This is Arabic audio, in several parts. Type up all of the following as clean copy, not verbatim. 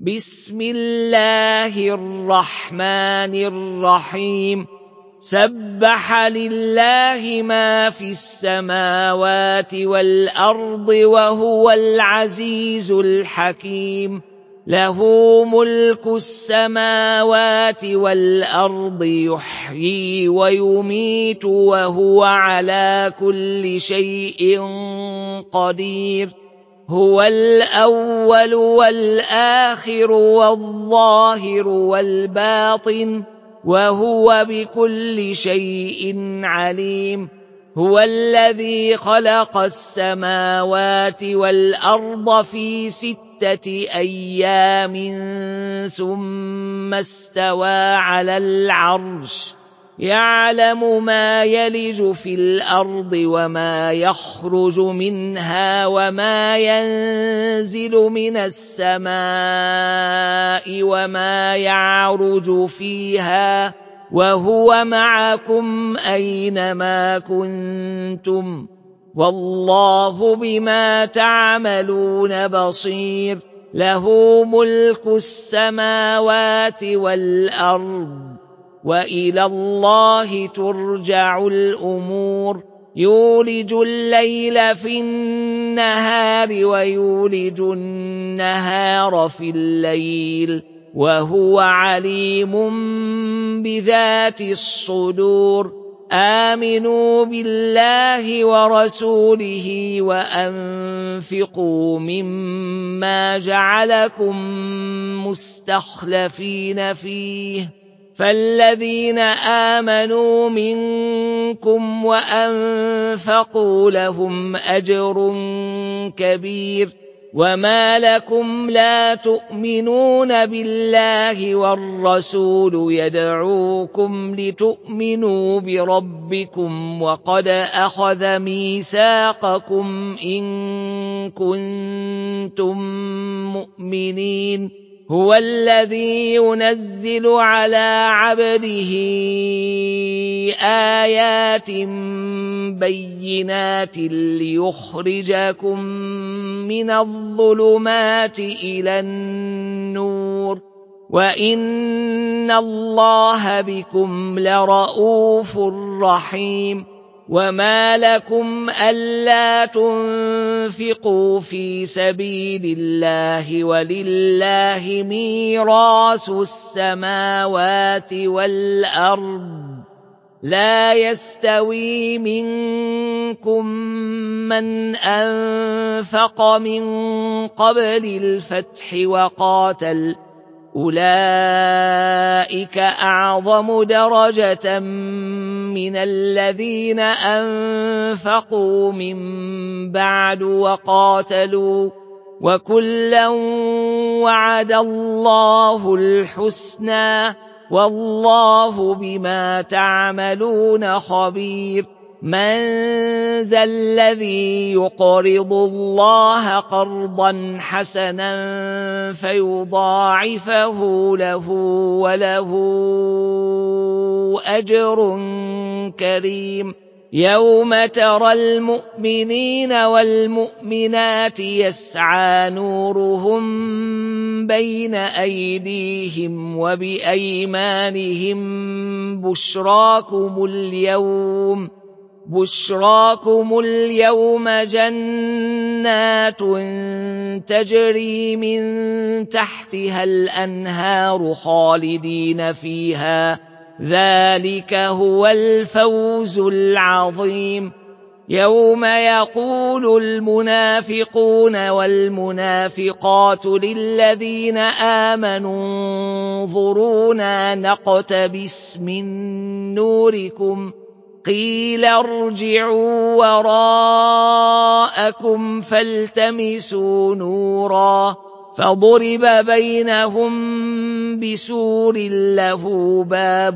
بسم الله الرحمن الرحيم سبح لله ما في السماوات والأرض وهو العزيز الحكيم له ملك السماوات والأرض يحيي ويميت وهو على كل شيء قدير هو الأول والآخر والظاهر والباطن وهو بكل شيء عليم هو الذي خلق السماوات والأرض في 6 أيام ثم استوى على العرش يعلم ما يلج في الأرض وما يخرج منها وما ينزل من السماء وما يعرج فيها وهو معكم أينما كنتم والله بما تعملون بصير له ملك السماوات والأرض وإلى الله ترجع الأمور يولج الليل في النهار ويولج النهار في الليل وهو عليم بذات الصدور آمنوا بالله ورسوله وأنفقوا مما جعلكم مستخلفين فيه فالذين آمنوا منكم وأنفقوا لهم أجر كبير وما لكم لا تؤمنون بالله والرسول يدعوكم لتؤمنوا بربكم وقد أخذ ميثاقكم إن كنتم مؤمنين هو الذي ينزل على عبده آيات بينات ليخرجكم من الظلمات إلى النور وإن الله بكم لرءوف رحيم وما لكم ألا تنفقوا في سبيل الله ولله ميراث السماوات والأرض لا يستوي منكم من أنفق من قبل الفتح وقاتل أولئك أعظم درجة من الذين أنفقوا من بعد وقاتلوا وكلا وعد الله الحسنى والله بما تعملون خبير من ذا الذي يقرض الله قرضا حسنا فيضاعفه له وله أجر كريم يوم ترى المؤمنين والمؤمنات يسعى نورهم بين أيديهم وبأيمانهم بشراكم اليوم جنات تجري من تحتها الأنهار خالدين فيها ذلك هو الفوز العظيم يوم يقول المنافقون والمنافقات للذين آمنوا انظرونا نقتبس من نوركم قيل ارجعوا وراءكم فالتمسوا نورا فضرب بينهم بسور له باب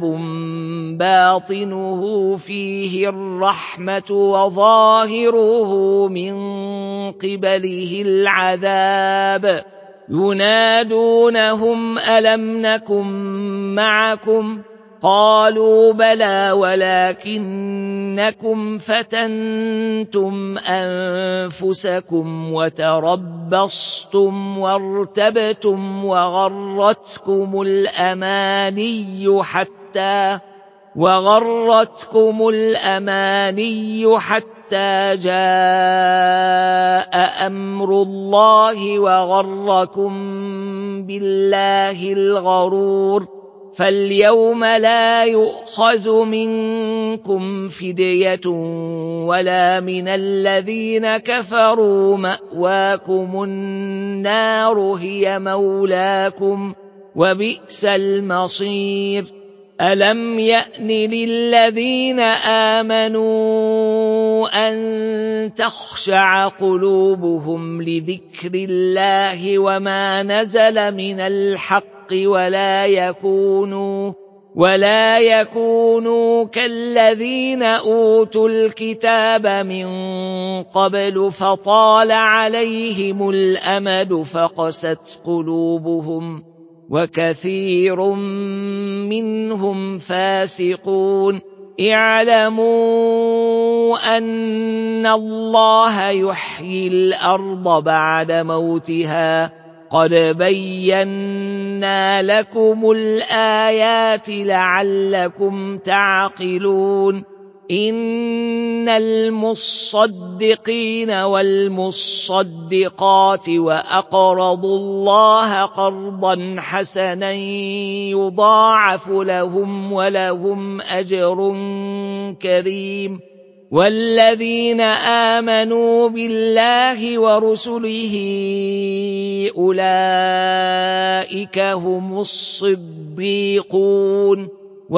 باطنه فيه الرحمة وظاهره من قبله العذاب ينادونهم ألم نكن معكم قالوا بلى ولكنكم أنكم فتنتم أنفسكم وتربصتم وارتبتم وغرتكم الأماني حتى جاء أمر الله وغركم بالله الغرور. فاليوم لا يؤخذ منكم فدية ولا من الذين كفروا، مأواكم النار هي مولاكم وبئس المصير. ألم يأن للذين آمنوا أن تخشع قلوبهم لذكر الله وما نزل من الحق ولا يكونوا كالذين أوتوا الكتاب من قبل فطال عليهم الأمد فقست قلوبهم وكثير منهم فاسقون. اعلموا أن الله يحيي الأرض بعد موتها، قد بينا لكم الآيات لعلكم تعقلون. إن المصدقين والمصدقات وأقرضوا الله قرضا حسنا يضاعف لهم ولهم أجر كريم. والذين آمنوا بالله ورسله أولئك هم الصديقون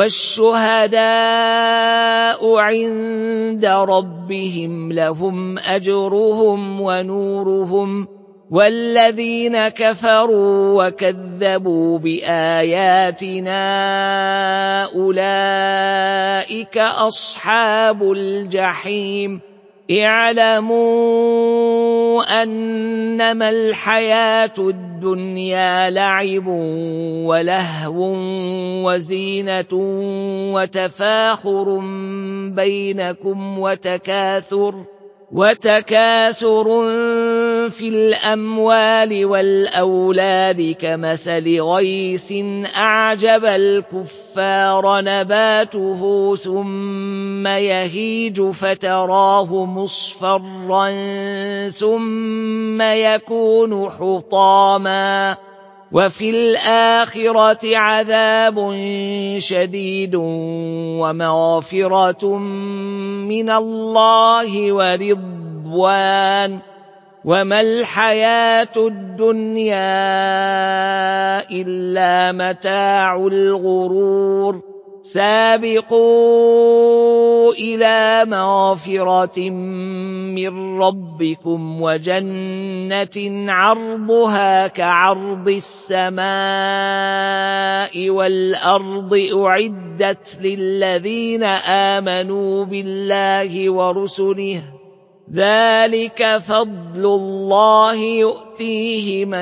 والشهداء عند ربهم لهم أجرهم ونورهم. والذين كفروا وكذبوا بآياتنا أولئك أصحاب الجحيم. اعلموا أنما الحياة الدنيا لعب ولهو وزينة وتفاخر بينكم وتكاثر في الأموال والأولاد كمثل غيث أعجب الكفار نباته ثم يهيج فتراه مصفرا ثم يكون حطاما، وفي الآخرة عذاب شديد ومغفرة من الله ورضوان، وما الحياة الدنيا إلا متاع الغرور. سابقوا إلى مغفرة من ربكم وجنة عرضها كعرض السماء والأرض أعدت للذين آمنوا بالله ورسله، ذلك فضل الله يؤتيه من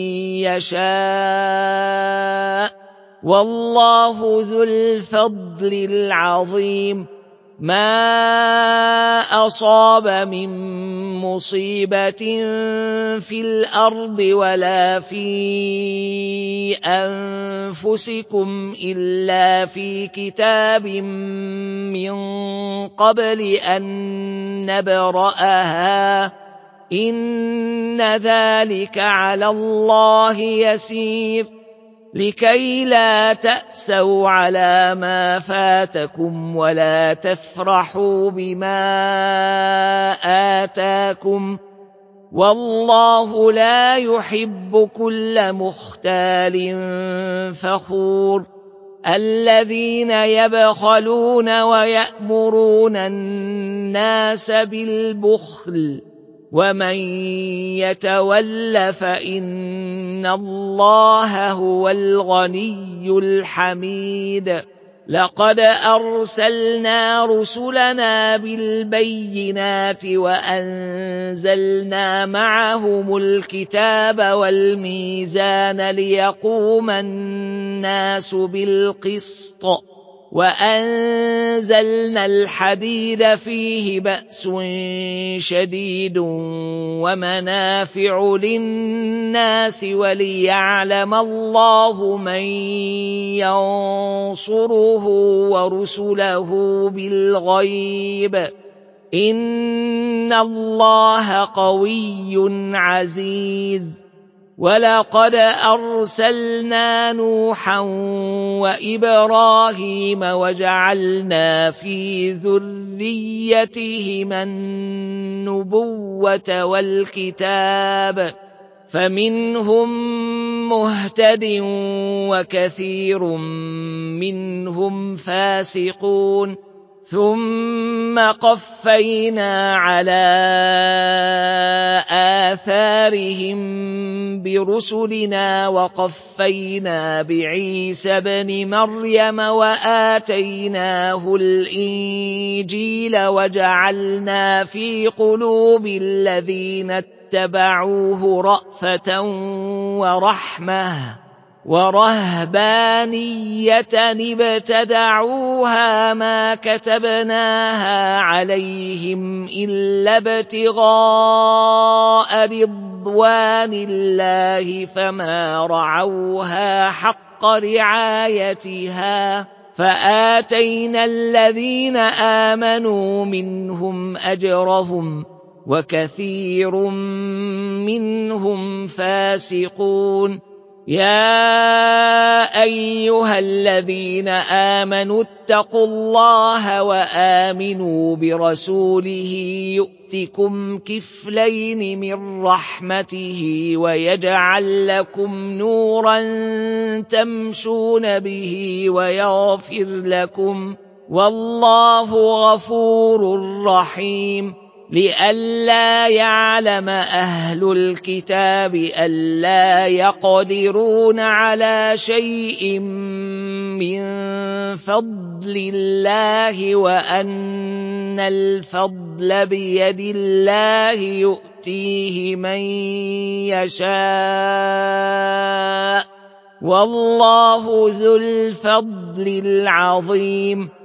يشاء والله ذو الفضل العظيم. ما أصاب من مصيبة في الأرض ولا في أنفسكم إلا في كتاب من قبل أن نبرأها، إن ذلك على الله يسير. لكي لا تأسوا على ما فاتكم ولا تفرحوا بما آتاكم، والله لا يحب كل مختال فخور. الذين يبخلون ويأمرون الناس بالبخل ومن يتول فإن الله هو الغني الحميد. لقد أرسلنا رسلنا بالبينات وأنزلنا معهم الكتاب والميزان ليقوم الناس بالقسط وأنزلنا الحديد فيه بأس شديد ومنافع للناس وليعلم الله من ينصره ورسله بالغيب إن الله قوي عزيز ولقد أرسلنا نوحا وإبراهيم وجعلنا في ذريتهما النبوة والكتاب فمنهم مهتد وكثير منهم فاسقون ثم قفينا على آثارهم برسلنا وقفينا بعيسى ابن مريم وآتيناه الإنجيل وجعلنا في قلوب الذين اتبعوه رأفة ورحمة ورهبانية ابتدعوها ما كتبناها عليهم إلا ابتغاء رضوان الله فما رعوها حق رعايتها فآتينا الذين آمنوا منهم أجرهم وكثير منهم فاسقون يا أيها الذين آمنوا اتقوا الله وآمنوا برسوله يؤتكم كفلين من رحمته ويجعل لكم نورا تمشون به ويغفر لكم والله غفور رحيم لئلا يعلم أهل الكتاب ألا يقدرون على شيء من فضل الله وأن الفضل بيد الله يؤتيه من يشاء والله ذو الفضل العظيم